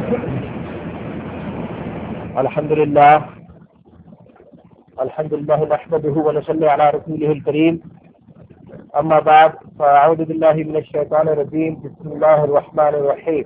الحمد لله نحمده ونصلي على رسوله الكريم اما بعد فاعوذ بالله من الشيطان الرجيم بسم الله الرحمن الرحيم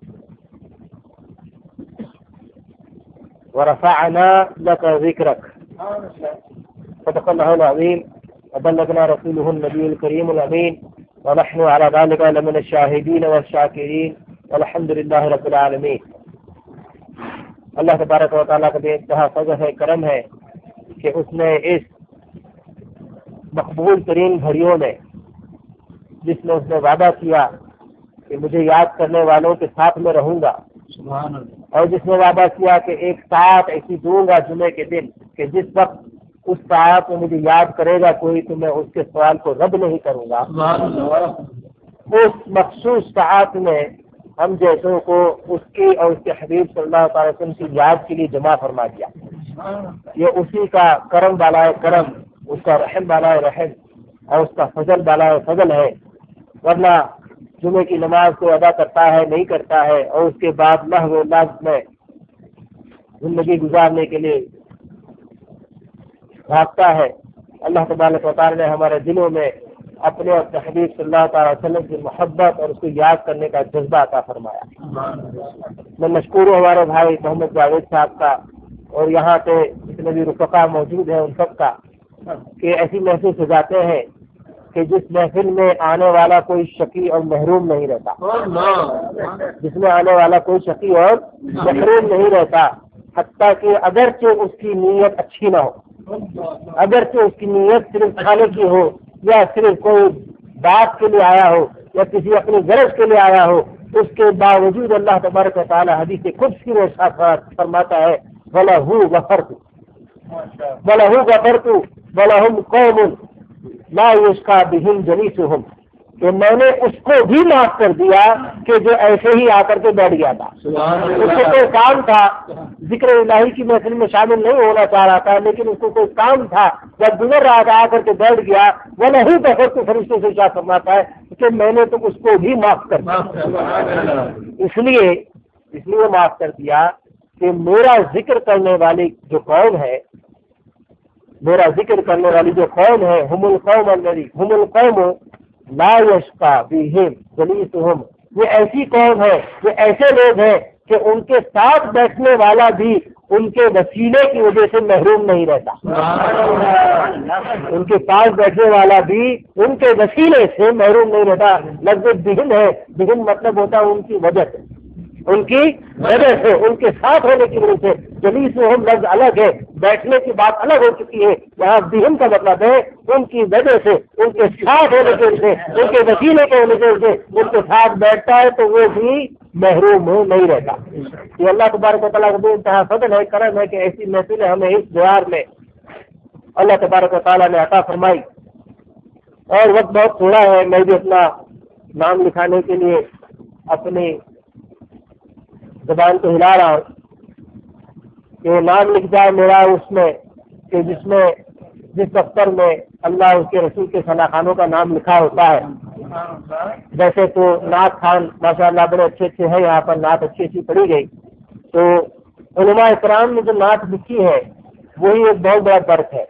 ورفعنا لك ذكرك صدق الله العظيم وبلغنا رسوله النبي الكريم الامين ونحن على ذلك لمن الشاهدين والشاكرين والحمد لله رب العالمين۔ اللہ تبارک و تعالیٰ کا بے انتہا فضل ہے، کرم ہے کہ اس نے اس مقبول ترین گھڑیوں میں جس میں اس نے وعدہ کیا کہ مجھے یاد کرنے والوں کے ساتھ میں رہوں گا، اور جس نے وعدہ کیا کہ ایک ساعت ایسی دوں گا جمعے کے دن کہ جس وقت اس ساعت میں مجھے یاد کرے گا کوئی تو میں اس کے سوال کو رد نہیں کروں گا، اس مخصوص ساعت میں ہم جیسوں کو اس کی اور اس کے حبیب صلی اللہ علیہ وسلم کی یاد کے لیے جمع فرما دیا۔ یہ اسی کا کرم والا کرم، اس کا رحم والا رحم اور اس کا فضل والا فضل ہے، ورنہ جمعے کی نماز کو ادا کرتا ہے نہیں کرتا ہے اور اس کے بعد لہو لعب میں زندگی گزارنے کے لیے بھاگتا ہے۔ اللہ تبارک و تعالیٰ نے ہمارے دلوں میں اپنے اور حبیب صلی اللہ تعالی وسلم کی محبت اور اس کو یاد کرنے کا جذبہ عطا فرمایا۔ میں مشکور ہوں ہمارے بھائی محمد جاوید صاحب کا اور یہاں پہ جتنے بھی رفقا موجود ہیں ان سب کا کہ ایسی محفل سجاتے ہیں کہ جس محفل میں آنے والا کوئی شقی اور محروم نہیں رہتا، جس میں آنے والا کوئی شقی اور محروم نہیں رہتا، حتیٰ کہ اگرچہ اس کی نیت اچھی نہ ہو، اگرچہ اس کی نیت صرف کھانے کی ہو یا صرف کوئی بات کے لیے آیا ہو یا کسی اپنی غرض کے لیے آیا ہو، اس کے باوجود اللہ تبارک و تعالیٰ حدیث قدسی میں فرماتا ہے وَلَهُ غَفَرْتُ وَلَهُمْ قَوْمٌ لَا يُشْقَى بِهِمْ جَلِيسُهُمْ، کہ میں نے اس کو بھی معاف کر دیا کہ جو ایسے ہی آ کر کے بیٹھ گیا تھا، اس کو کوئی کام تھا، ذکر الہی کی محفل میں شامل نہیں ہونا چاہ رہا تھا، لیکن اس کو کوئی کام تھا، جب گزر رہا تھا آ کر کے بیٹھ گیا، وہ نہیں بہت تو فرشتوں سے کیا فرماتا ہے کہ میں نے تو اس کو بھی معاف کر دیا، اس لیے معاف کر دیا کہ میرا ذکر کرنے والی جو قوم ہے، میرا ذکر کرنے والی جو قوم ہے ہم القوم لا یشقی بہم جلیسہم، یہ ایسی قوم ہے، یہ ایسے لوگ ہیں کہ ان کے ساتھ بیٹھنے والا بھی ان کے وسیلے کی وجہ سے محروم نہیں رہتا، ان کے پاس بیٹھنے والا بھی ان کے وسیلے سے محروم نہیں رہتا۔ لفظ بہم ہے، بہم مطلب ہوتا ہے ان کی وجہ سے، ان کی وجہ سے، ان کے ساتھ ہونے کی وجہ سے۔ جلیسہم لفظ الگ ہے، بیٹھنے کی بات الگ ہو چکی ہے، یہاں بہم کا مطلب ہے ان کی وجہ سے، ان کے ساتھ ہونے کی وجہ سے، ان کے وسیلے کے ہونے کی وجہ سے ان کے ساتھ بیٹھتا ہے تو وہ بھی محروم نہیں رہتا۔ یہ اللہ تبارک و تعالیٰ کا بے انتہا فضل ہے، کرم ہے کہ ایسی محفلیں ہمیں اس دیار میں اللہ تبارک و تعالیٰ نے عطا فرمائی۔ اور وقت بہت تھوڑا ہے، میں بھی اپنا نام لکھانے کے لیے اپنی زبان کو ہلا رہا ہوں کہ نام لکھ جائے میرا اس میں کہ جس دفتر میں اللہ اس کے رسول کے ثنا خانوں کا نام لکھا ہوتا ہے۔ ویسے تو نعت خان ماشاء اللہ بڑے اچھے اچھے ہیں، یہاں پر نعت اچھی پڑھی گئی، تو علماء اکرام نے جو نعت لکھی ہے وہی ایک بہت بڑا درد ہے،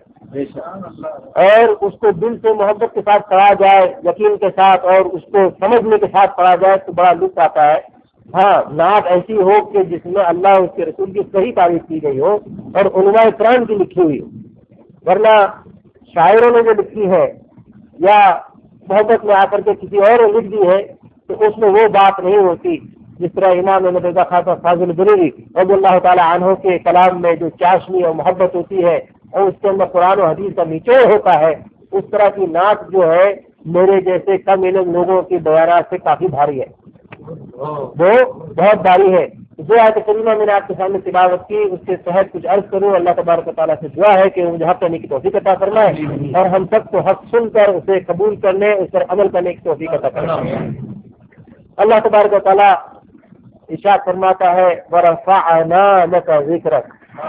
اور اس کو دل سے محبت کے ساتھ پڑھا جائے، یقین کے ساتھ اور اس کو سمجھنے کے ساتھ پڑھا جائے تو بڑا لطف آتا ہے۔ ہاں، نعت ایسی ہو کہ جس میں اللہ اس کے رسول کی صحیح تعریف کی گئی ہو اور علماء اکرام کی لکھی ہوئی ہو، ورنہ شاعروں نے جو لکھی ہے یا محبت میں آ کر کے کسی اور نے لکھ دی ہے تو اس میں وہ بات نہیں ہوتی۔ جس طرح امام رضا خواجہ فاضل بریلوی رضی اللہ تعالیٰ عنہ کے کلام میں جو چاشنی اور محبت ہوتی ہے اور اس کے اندر قرآن و حدیث کا نچوڑ ہوتا ہے، اس طرح کی نعت جو ہے میرے جیسے کم علم لوگوں کی بیانات سے کافی بھاری ہے، وہ بہت بھاری ہے۔ جو آیت کریمہ میں نے آپ کے سامنے تلاوت کی اس کے تحت کچھ عرض کروں۔ اللہ تبارک و تعالیٰ سے دعا ہے کہ مجھے حق کرنے کی توفیق عطا فرمائے اور ہم سب کو حق سن کر اسے قبول کرنے، اس پر عمل کرنے کی توفیق عطا فرمائے۔ اللہ تبارک و تعالیٰ ارشاد فرماتا ہے وَرَفَعْنَا لَكَ ذِكْرَكَ،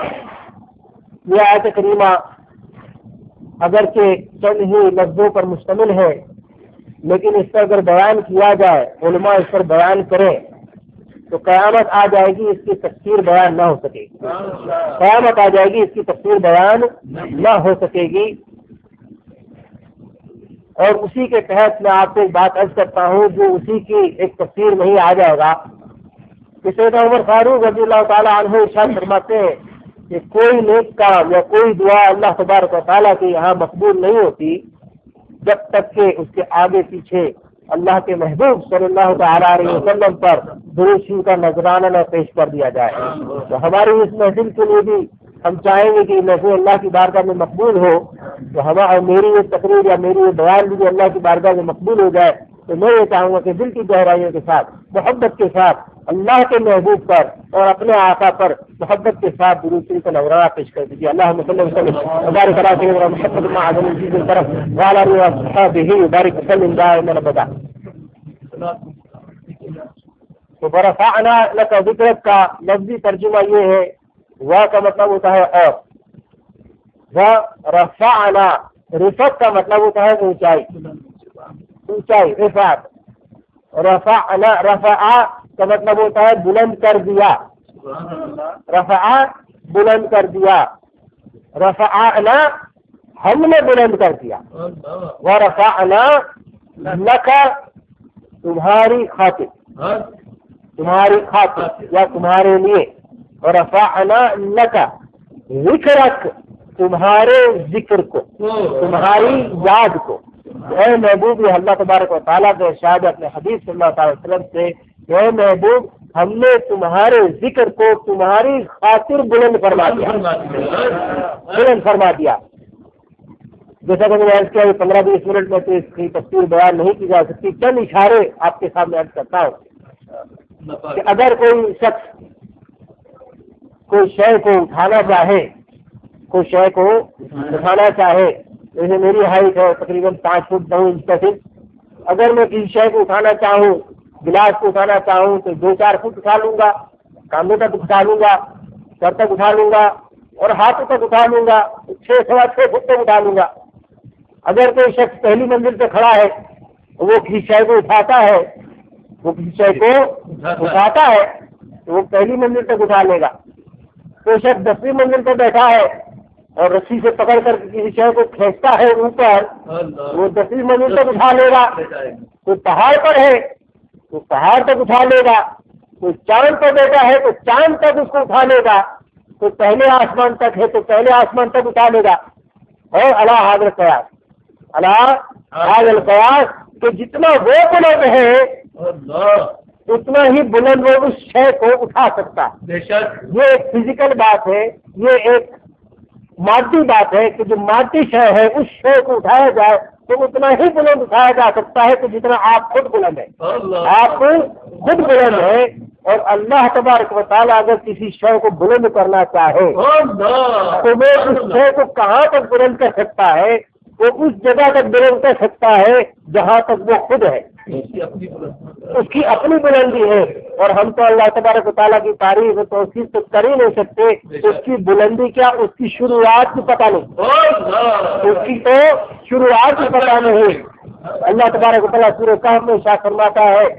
یہ آیت کریمہ اگرچہ چند ہی لفظوں پر مشتمل ہے، لیکن اس پر اگر بیان کیا جائے، علماء اس پر بیان کریں تو قیامت آ جائے گی، اس کی تفسیر بیان نہ ہو سکے گی، قیامت آ جائے گی، اس کی تفسیر بیان نہ ہو سکے گی۔ اور اسی کے تحت میں آپ سے ایک بات عرض کرتا ہوں جو اسی کی ایک تفسیر میں ہی آ جائے گا کہ سیدنا عمر فاروق رضی اللہ تعالیٰ عنہ ارشاد فرماتے ہیں کہ کوئی نیک کام یا کوئی دعا اللہ تبارک و تعالیٰ کے یہاں مقبول نہیں ہوتی جب تک کہ اس کے آگے پیچھے اللہ کے محبوب صلی اللہ تعالیٰ علیہ وسلم پر درود شریف کا نذرانہ نہ پیش کر دیا جائے۔ تو ہماری اس محفل کے لیے بھی ہم چاہیں گے کہ محفل اللہ کی بارگاہ میں مقبول ہو، تو ہمارا میری یہ تقریر یا میری یہ بیان بھی اللہ کی بارگاہ میں مقبول ہو جائے۔ تو میں یہ چاہوں گا کہ دل کی گہرائیوں کے ساتھ، محبت کے ساتھ اللہ کے محبوب پر اور اپنے آقا پر محبت کے ساتھ درود شریف کا نذرانہ پیش کر دیجیے۔ اللہم صلی اللہ علیہ وسلم وبارک علی سیدنا محمد معظم الجود الکرم وعلی آلہ وصحبہ وبارک وسلم دائما ابدا۔ تو برفعنا لک ذکرک کا لفظی ترجمہ یہ ہے، وہ کا مطلب ہوتا ہے اور، رفعنا رفعت کا مطلب ہوتا ہے اونچائی، اونچائی رفعت۔ رفعنا رفع کا مطلب ہوتا ہے بلند کر دیا، رفع بلند کر دیا، رفعنا ہم نے بلند کر دیا، ورفعنا لک تمہاری خاطر، تمہاری خاطر یا تمہارے لیے، ورفعنا لک ذکرک تمہارے ذکر کو، تمہاری یاد کو۔ اے محبوب، یہ اللہ تبارک و تعالیٰ کے ارشاد اپنے حدیث صلی اللہ علیہ وسلم سے، اے محبوب ہم نے تمہارے ذکر کو تمہاری خاطر بلند فرما دیا، بلند فرما دیا۔ جیسا کہ میں نے عرض کیا 15-20 منٹ میں تو اس کی تفصیل بیان نہیں کی جا سکتی، چند اشارے آپ کے سامنے عرض کرتا ہوں کہ اگر کوئی شخص کوئی شے کو اٹھانا چاہے، کوئی شے کو اٹھانا چاہے، جیسے میری ہائٹ ہے تقریباً 5 فٹ 9 انچ کا، اگر میں کسی شے کو اٹھانا چاہوں، گلاس کو اٹھانا چاہوں تو 2-4 فٹ اٹھا لوں گا، کاندھوں تک اٹھا لوں گا، سر تک اٹھا لوں گا اور ہاتھوں تک اٹھا لوں گا، 6-6.5 فٹ تک اٹھا لوں گا۔ اگر کوئی شخص پہلی منزل پہ کھڑا ہے، وہ کسی شے کو اٹھاتا ہے، وہ کسی شے کو اٹھاتا ہے تو وہ پہلی منزل تک اٹھا لے گا۔ کوئی شخص 10ویں منزل پہ بیٹھا ہے اور رسی سے پکڑ کر کسی شے کو کھینچتا ہے اوپر، وہ 10ویں منزل تک اٹھا لے گا۔ کوئی پہاڑ پر ہے تو پہاڑ تک اٹھا لے گا، کوئی چاند پر بیٹھا ہے تو چاند تک اس کو اٹھا لے گا، کوئی پہلے آسمان تک ہے تو پہلے آسمان تک اٹھا لے گا۔ اور اللہ حاضر قیاس، اللہ حاضر قیاس کہ جتنا وہ بلند ہے اتنا ہی بلند وہ اس شے کو اٹھا سکتا ہے۔ یہ ایک فزیکل بات ہے، یہ ایک مادی بات ہے کہ جو مادی شے ہے اس شے کو اٹھایا جائے تو اتنا ہی بلند اٹھایا جا سکتا ہے کہ جتنا آپ خود بلند ہیں، آپ خود بلند ہیں۔ اور اللہ تبارک و تعالیٰ اگر کسی شے کو بلند کرنا چاہے تو وہ اس شے کو کہاں تک بلند کر سکتا ہے؟ وہ اس جگہ تک بلند کر سکتا ہے جہاں تک وہ خود ہے، اس کی اپنی بلندی ہے۔ اور ہم تو اللہ تبارک و تعالیٰ کی تعریف تو اس کی تو کر ہی نہیں سکتے، اس کی بلندی کیا، اس کی شروعات بھی پتہ نہیں، اس کی تو شروعات بھی پتہ نہیں۔ اللہ تبارک و تعالیٰ سورہ کہف میں ارشاد فرماتا ہے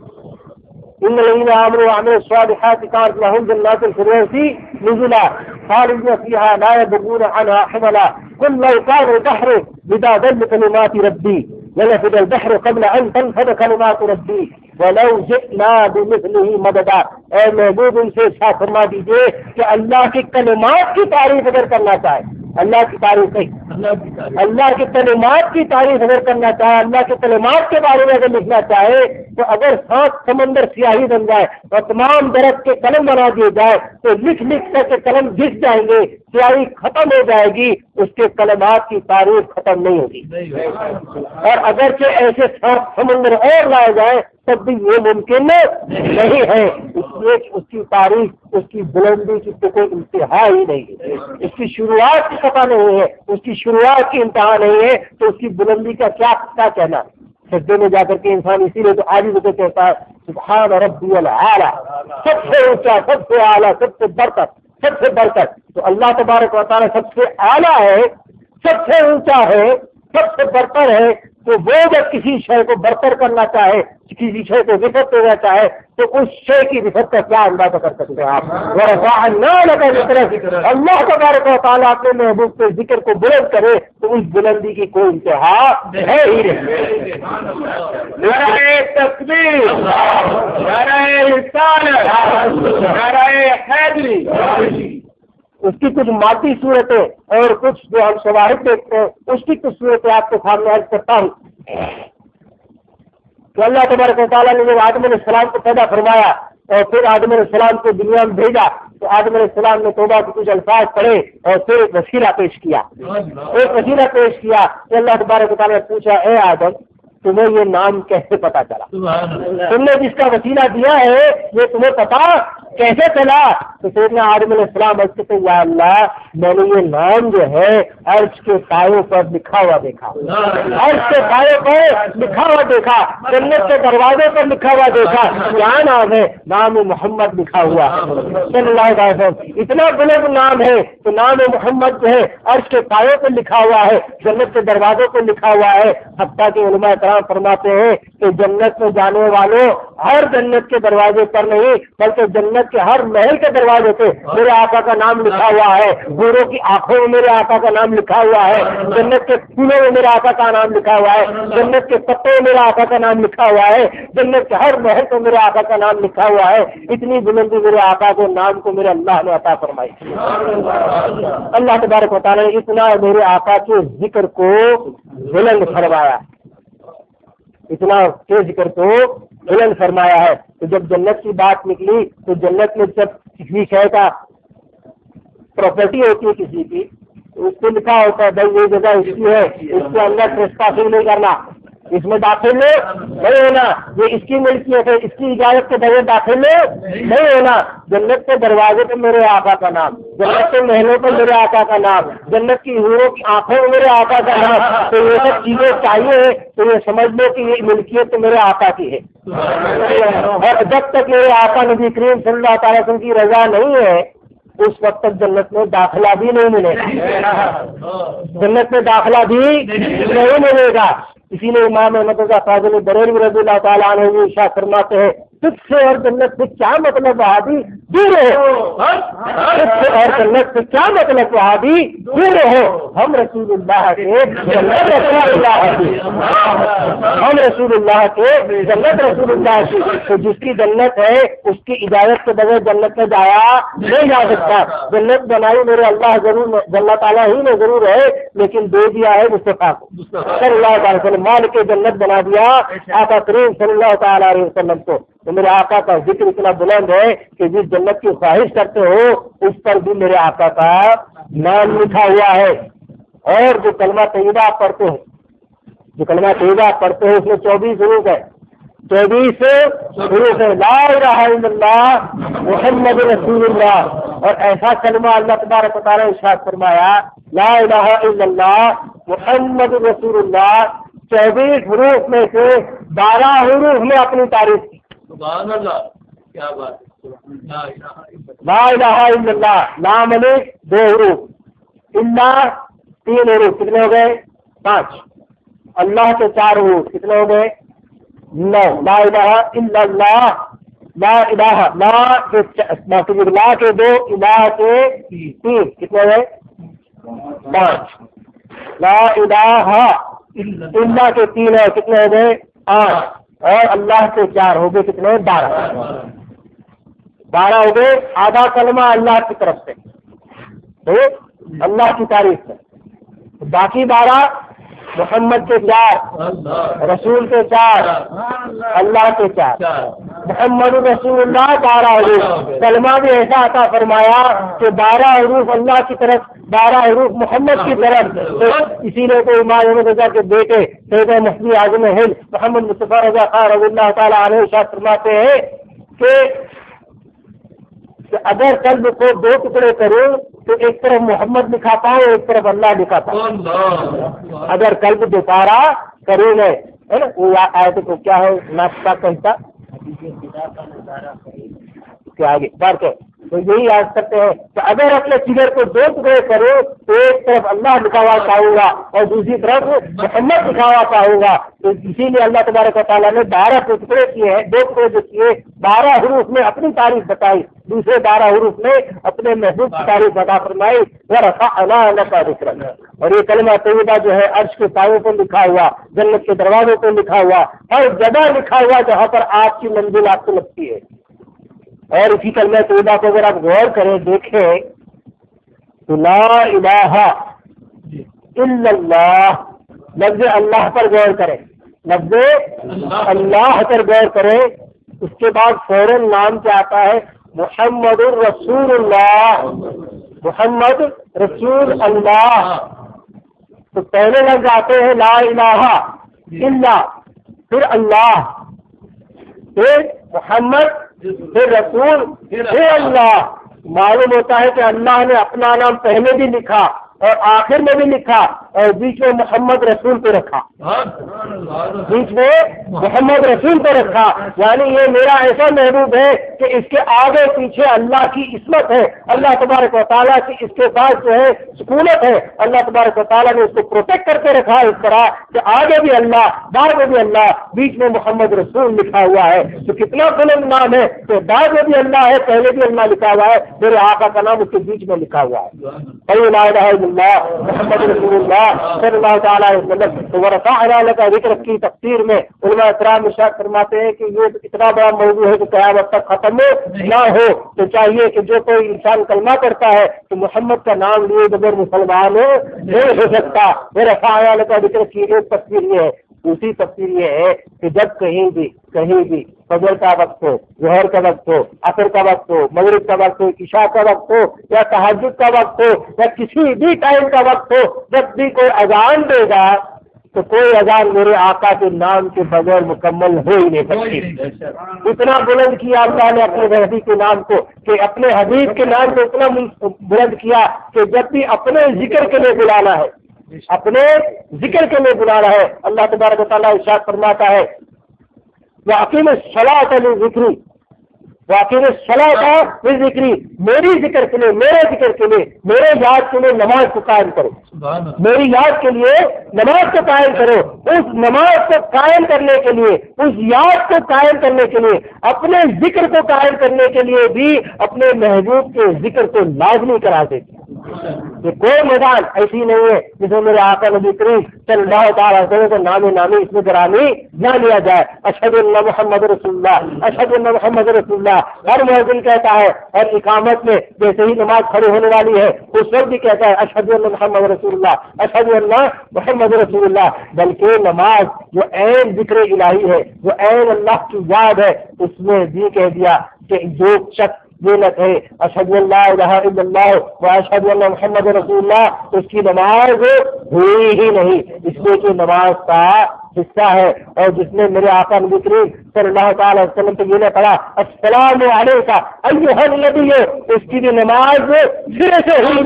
ان الذين آمنوا وعملوا الصالحات كانت لهم جنات الفردوس نزلا خالدين فيها لا يبغون عنها حولا قل لو كان البحر مدادا لكلمات ربي لنفد البحر قبل ان تنفد كلمات ربي ولو جئنا بمثله مددا۔ اے محبوب ان سے ارشاد فرما دیجیے کہ اللہ کی کلمات کی تعریف اگر کرنا چاہے، اللہ کی تعریف نہیں، اللہ کی کلمات کی تعریف اگر کرنا چاہے، اللہ کے کلمات کے بارے میں اگر لکھنا چاہے تو اگر 7 سمندر سیاہی بن جائے اور تمام درخت کے قلم بنا دیے جائے تو لکھ کر کے قلم گھس جائیں گے، سیاہی ختم ہو جائے گی، اس کے کلمات کی تعریف ختم نہیں ہوگی۔ اور اگرچہ ایسے 7 سمندر اور لائے جائیں تب بھی یہ ممکن نہیں ہے، اس لیے اس کی تعریف، اس کی بلندی کی تو کوئی انتہا ہی نہیں ہے، اس کی شروعات کی پتہ نہیں ہے، اس کی شروعات کی انتہا نہیں ہے، تو اس کی بلندی کا کیا کہنا۔ سجدے میں جا کر کے انسان اسی لیے تو آج بھی کہتا ہے سبحان ربی الاعلیٰ، سب سے اونچا، سب سے اعلیٰ، سب سے برتر، سب سے برتر۔ تو اللہ تبارک و تعالیٰ سب سے اعلیٰ ہے، سب سے اونچا ہے، سب سے برتر ہے، تو وہ جب کسی شے کو برتر کرنا چاہے، کسی شے کو رفت دینا چاہے، تو اس شے کی رفت کا کیا اندازہ کر سکتے ہیں آپ؟ اللہ تبارک و تعالیٰ اپنے محبوب کے ذکر کو بلند کرے تو اس بلندی کی کوئی انتہا ہے ہی نہیں۔ نعرہ تکبیر، نعرہ رسالت، نعرہ حیدری۔ اس کی کچھ مادی صورتیں اور کچھ جو ہم شواہد دیکھتے ہیں، اس کی کچھ صورتیں آپ کے سامنے عرض کرتا ہوں کہ اللہ تبارک و تعالیٰ نے جب آدم علیہ السلام کو پیدا فرمایا اور پھر آدم علیہ السلام کو دنیا میں بھیجا، تو آدم علیہ السلام نے توبہ کے کچھ الفاظ پڑھے اور پھر ایک وسیلہ پیش کیا کہ اللہ تبارک و تعالیٰ نے پوچھا، اے آدم تمہیں یہ نام کیسے پتا چلا؟ تم نے جس کا وسیلہ دیا ہے یہ تمہیں پتا کیسے چلا؟ تو سیدنا آدم علیہ السلام عرض کرتے یا اللہ میں نے یہ نام جو ہے عرش کے سایوں پر لکھا ہوا دیکھا، عرش کے سایوں پر لکھا ہوا دیکھا، جنت کے دروازے پر لکھا ہوا دیکھا۔ کیا نام ہے؟ نام محمد لکھا ہوا صلی اللہ علیہ وسلم۔ اتنا بلند نام ہے تو نام محمد جو ہے عرش کے سایوں پر لکھا ہوا ہے، جنت کے دروازوں پر لکھا ہوا ہے۔ حتیٰ کہ علماء کرام فرماتے ہیں کہ جنت میں جانے والوں ہر جنت کے دروازے پر نہیں بلکہ جنت کے ہر محل کے دروازے پہ میرے آقا کا نام لکھا ہوا ہے، گوروں کی آنکھوں میں میرے آقا کا نام لکھا ہوا ہے، جنت کے پھولوں میں میرے آقا کا نام لکھا ہوا ہے، جنت کے پتوں میں میرے آقا کا نام لکھا ہوا ہے، جنت کے ہر محل پہ میرے آقا کا نام لکھا ہوا ہے۔ اتنی بلندی میرے آقا کے نام کو میرے اللہ نے عطا فرمائی۔ اللہ تبارک و تعالیٰ نے اتنا میرے آقا کے ذکر کو بلند فرمایا، اتنا کے ذکر کو بلند فرمایا ہے۔ تو جب جنت کی بات نکلی تو جنت میں جب کسی شے کا پراپرٹی ہوتی ہے کسی کی تو اس کو لکھا ہوتا ہے بھائی یہ جگہ اس کی ہے، اس کے اندر ٹریسپاسنگ نہیں کرنا، اس میں داخل نہیں ہونا، یہ اس کی ملکیت ہے، اس کی اجازت کے بغیر داخل نہیں ہونا۔ جنت کے دروازے پہ میرے آقا کا نام، جنت کے محلوں پہ میرے آقا کا نام، جنت کی حوروں کی آنکھوں میں میرے آقا کا نام۔ تو یہ سب چیزیں چاہیے تو یہ سمجھ لو کہ یہ ملکیت تو میرے آقا کی ہے، اور جب تک میرے آقا نبی کریم صلی اللہ تعالی وسلم کی رضا نہیں ہے اس وقت تک جنت میں داخلہ بھی نہیں ملے گا، جنت میں داخلہ بھی نہیں ملے گا۔ اسی لیے امام احمد رضا فاضل بریلوی رضی اللہ تعالیٰ عنہ یہ ارشاد فرماتے ہیں تجھ سے اور جنت سے کیا مطلب وہابی دور ہو، تجھ سے اور جنت سے کیا مطلب وہابی دور ہو، ہم رسول اللہ کے جنت رسول اللہ کی، ہم رسول اللہ کے جنت رسول اللہ کی۔ تو جس کی جنت ہے اس کی اجازت کے بغیر جنت میں جایا نہیں جا سکتا۔ جنت بنائی میرے اللہ ضرور، اللہ تعالیٰ ہی نے ضرور ہے، لیکن دے دیا ہے مصطفیٰ کو صلی اللہ علیہ وسلم، مالک جنت بنا دیا آقا کریم صلی اللہ تعالیٰ علیہ وسلم کو۔ تو میرے آقا کا ذکر اتنا بلند ہے کہ جس جنت کی خواہش کرتے ہو اس پر بھی میرے آقا کا نام لکھا ہوا ہے۔ اور جو کلمہ طیبہ آپ پڑھتے ہیں، جو کلمہ طیبہ آپ پڑھتے ہیں اس میں 24 حروف ہے، 24 حروف ہے، لا الہ الا اللہ محمد رسول اللہ۔ اور ایسا کلمہ اللہ تبارک و تعالیٰ نے ارشاد فرمایا لا الہ الا اللہ محمد رسول اللہ، 24 حروف میں سے 12 حروف میں اپنی تعریف کی۔ سبحان اللہ، کیا بات ہے، لا الہ الا اللہ، لام الف 2 حروف، اللہ 3 حروف، کتنے ہو گئے 5، اللہ کے 4 حروف کتنے ہو گئے 9، لا الہ الا اللہ، لا الہ لا کے 2، الہ کے 3، کتنے ہو گئے 5، لا الہ الا کے 3 ہے، کتنے ہو گئے 8، اور اللہ کے 4 ہو گئے، کتنے 12 ہو گئے۔ آدھا کلمہ اللہ کی طرف سے، تو اللہ کی تعریف سے، باقی 12 محمد کے 4، رسول کے 4، اللہ کے 4، محمد رسول اللہ 12 حروف۔ کلمہ بھی ایسا عطا فرمایا کہ 12 حروف اللہ کی طرف، 12 حروف محمد کی طرف۔ تو اسی لیے تو امام احمد رضا کے بیٹے سید مفتی اعظم ہند محمد مصطفیٰ رضا خان رضی اللہ تعالیٰ عنہ ارشاد فرماتے ہیں کہ اگر قلب کو 2 ٹکڑے کروں تو ایک طرف محمد لکھاتا ہوں، ایک طرف اللہ لکھاتا ہوں۔ اگر قلب دوبارہ کروں میں، ہے نا وہ آیت کو کیا ہے ناشتہ کہتا کہ آگے بار کے تو یہی یاد کرتے ہیں کہ اگر اپنے جگر کو 2 ٹکڑے کرو تو ایک طرف اللہ لکھا ہوا پاؤں گا اور دوسری طرف محمد لکھا ہوا پاؤں گا. تو اسی لیے اللہ تبارک و تعالیٰ نے 12 ٹکڑے کیے ہیں, 2 ٹکڑے جو کیے 12 حروف میں اپنی تعریف بتائی, دوسرے 12 حروف میں اپنے محبوب کی تعریف بتا فرمائی. وَرَفَعْنَا لَكَ ذِكْرَكَ, اور یہ کلمہ طیبہ جو ہے عرش کے پاؤں پر لکھا ہوا, جنت کے دروازوں پر لکھا ہوا, ہر جگہ لکھا ہوا جہاں پر آپ کی منزل آپ کو لگتی ہے. اور اسی کلمہ طیبہ کو اگر آپ غور کریں دیکھیں تو لا الہ الا اللہ, لفظ اللہ پر غور کریں, لفظ اللہ پر غور کریں. اس کے بعد فوراً نام کیا آتا ہے؟ محمد الرسول اللہ, محمد رسول اللہ. تو پہلے لفظ آتے ہیں لا الہ الا, پھر اللہ, پھر محمد, پھر رسول, پھر اللہ. معلوم ہوتا ہے کہ اللہ نے اپنا نام پہلے بھی لکھا اور آخر میں بھی لکھا اور بیچ میں محمد رسول پہ رکھا, بیچ میں محمد رسول پہ رکھا. یعنی یہ میرا ایسا محبوب ہے کہ اس کے آگے پیچھے اللہ کی عصمت ہے, اللہ تبارک و تعالیٰ کی اس کے پاس جو ہے سکونت ہے. اللہ تبارک و تعالیٰ نے اس کو پروٹیکٹ کر کے رکھا اس طرح کہ آگے بھی اللہ, بعد میں بھی اللہ, بیچ میں محمد رسول لکھا ہوا ہے. تو کتنا بلند نام ہے کہ بعد میں بھی اللہ ہے, پہلے بھی اللہ لکھا ہوا ہے, میرے آقا کا نام اس کے بیچ میں لکھا ہوا ہے. محمد رسول اللہ صلی اللہ تعالیٰ علیہ وسلم. تو ورفعنا لک ذکرک کی تفسیر میں علماء کرام ارشاد فرماتے ہیں کہ یہ اتنا بڑا موضوع ہے کہ قیامت تک ختم نہ ہو. تو چاہیے کہ جو کوئی انسان کلمہ کرتا ہے تو محمد کا نام لیے بغیر مسلمان نہیں ہو سکتا. ورفعنا لک ذکرک کی ایک تفسیر یہ ہے. دوسری تفسیر یہ ہے کہ جب کہیں بھی فجر کا وقت ہو, ظہر کا وقت ہو, عصر کا وقت ہو, مغرب کا وقت ہو, عشاء کا وقت ہو, یا تہجد کا وقت ہو, یا کسی بھی ٹائم کا وقت ہو, جب بھی کوئی اذان دے گا تو کوئی اذان میرے آقا کے نام کے بغیر مکمل ہو ہی نہیں سکتی. اتنا بلند کیا اللہ نے اپنے حبیب کے نام کو کہ اپنے حبیب کے نام کو اتنا بلند کیا کہ جب بھی اپنے ذکر کے لیے بلانا ہے, اپنے ذکر کے لیے بلانا ہے, اللہ تبارک و تعالیٰ ارشاد فرماتا ہے وَأَقِیمُ الصَّلَاةَ لِذِکْرِی, وَأَقِیمُ الصَّلَاةَ لِذِکْرِی, میری ذکر کے لیے, میرے ذکر کے لیے, میرے یاد کے لیے نماز کو قائم کرو, میری یاد کے لیے نماز کو قائم کرو. اس نماز کو قائم کرنے کے لیے, اس یاد کو قائم کرنے کے لیے, اپنے ذکر کو قائم کرنے کے لیے بھی اپنے محبوب کے ذکر کو لازمی کرا دیتی. یہ کوئی میدان ایسی نہیں ہے جس میں میرے آقا نبی کریم صلی اللہ تعالیٰ علیہ وسلم کو نامی اس میں گرامی نہ لیا جائے. اشہد ان محمد رسول اللہ, اشہد ان محمد رسول اللہ ہر مؤذن کہتا ہے, اور اقامت میں جیسے ہی نماز کھڑی ہونے والی ہے اس وقت بھی کہتا ہے اشہد ان محمد رسول اللہ, اشہد ان محمد رسول اللہ. بلکہ نماز جو عین ذکر الہی ہے, جو عین اللہ کی یاد ہے, اس میں بھی کہہ دیا کہ جو شخص یہ نہ کہے اشہد ان لا الہ الا اللہ و اشہد ان محمد رسول اللہ, اس کی نماز ہوئی ہی نہیں. اس لیے کہ نماز کا حصہ ہے. اور جس نے میرے آقا نبی کریم صلی اللہ تعالی وسلم تو یہ نہ پڑھا السلام علیک ایھا النبی, اس کی بھی نماز سرے سے ہوئی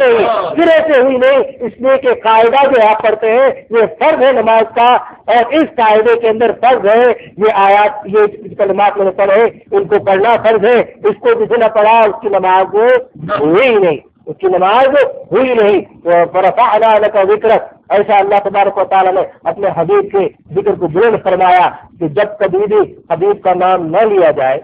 نہیں, اس لیے کہ قاعدہ جو آپ پڑھتے ہیں یہ فرض ہے نماز کا, اور اس قاعدے کے اندر فرض ہے یہ آیات, یہ کلمات میں نے پڑھے ان کو پڑھنا فرض ہے. اس کو کسی نہ پڑھا اس کی نماز ہوئی نہیں, اس کی نماز ہوئی نہیں. ورفعنا لک ذکرک, ایسا اللہ تبارک و تعالیٰ نے اپنے حبیب کے ذکر کو بلند فرمایا کہ جب کبھی بھی حبیب کا نام نہ لیا جائے,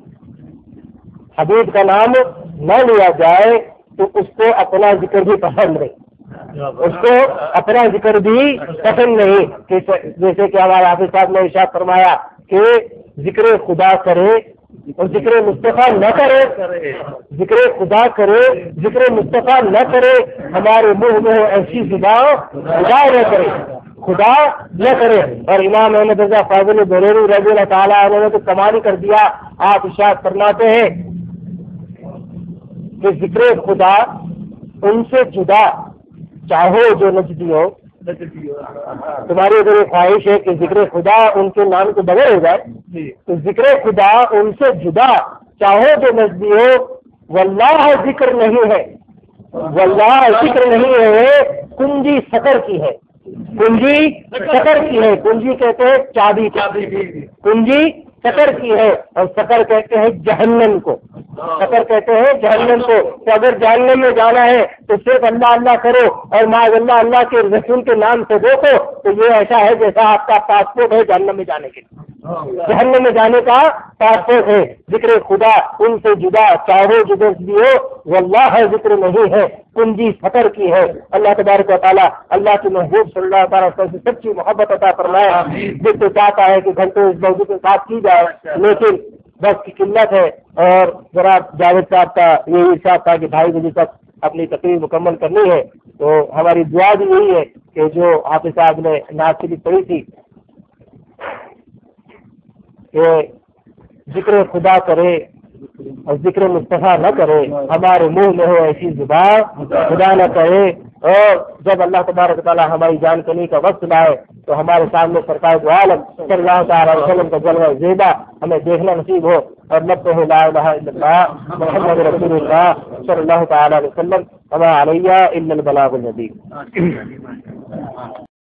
حبیب کا نام نہ لیا جائے تو اس کو اپنا ذکر بھی پسند نہیں, اس کو اپنا ذکر بھی پسند نہیں. جیسے کہ ہمارے حافظ صاحب نے ارشاد فرمایا کہ ذکر خدا کرے اور ذکر مصطفیٰ نہ کرے, ذکر خدا کرے, ذکر مصطفیٰ نہ کرے, ہمارے منہ میں ایسی زبان خدا نہ کرے, خدا نہ کرے. اور امام احمد رضا فاضل بریلوی رضی اللہ تعالیٰ عنہ نے تو کمال کر دیا. آپ ارشاد فرماتے ہیں کہ ذکر خدا ان سے جدا چاہو جو نجدی ہو. تمہاری اگر یہ خواہش ہے کہ ذکر خدا ان کے نام کے بغیر ہو جائے تو ذکر خدا ان سے جدا چاہو جو نزدی ہو. واللہ ذکر نہیں ہے, واللہ ذکر نہیں ہے, کنجی سکر کی ہے, کنجی سکر کی ہے. کنجی کہتے ہیں چابی, کنجی سکر کی ہے, اور سکر کہتے ہیں جہنم کو. سفر کہتے ہیں جہنم کو، کہ اگر جہنم میں جانا ہے تو صرف اللہ اللہ کرو اور معاذ اللہ اللہ کے رسول کے نام سے دیکھو، تو یہ ایسا ہے جیسا آپ کا پاسپورٹ ہے جہنم میں جانے کے لیے، جہنم میں جانے کا پاسپورٹ ہے۔ ذکر خدا ان سے جدا چاہو جدر بھی ہو واللہ ہے، ذکر نہیں ہے کنجی فطر کی ہے۔ اللہ تبارک و تعالیٰ اللہ کے محبوب صلی اللہ تعالیٰ وسلم سے سچی محبت عطا فرمائے، جس سے چاہتا ہے کہ گھنٹوں اس موضوع کے ساتھ کی جائے، لیکن وقت کی قلت ہے، اور جناب جاوید صاحب کا یہ ارشاد تھا کہ 2:30 بجے تک اپنی تقریر مکمل کرنی ہے، تو ہماری دعا بھی یہی ہے کہ جو حافظ صاحب نے نعت شریف پڑھی تھی کہ ذکر خدا کرے اور ذکر مصطفیٰ نہ کرے، ہمارے منہ میں ہو ایسی زبان خدا نہ کرے، اور جب اللہ تبارک تعالیٰ ہماری جان کنی کا وقت لائے تو ہمارے سامنے سرکار دو عالم صلی اللہ تعالیٰ علیہ وسلم کا جلوہ زیبا ہمیں دیکھنا نصیب ہو، اور لبہ لا الہ الا اللہ محمد رسول اللہ صلی اللہ تعالیٰ علیہ وسلم وما علیہ الا البلاغ المبین۔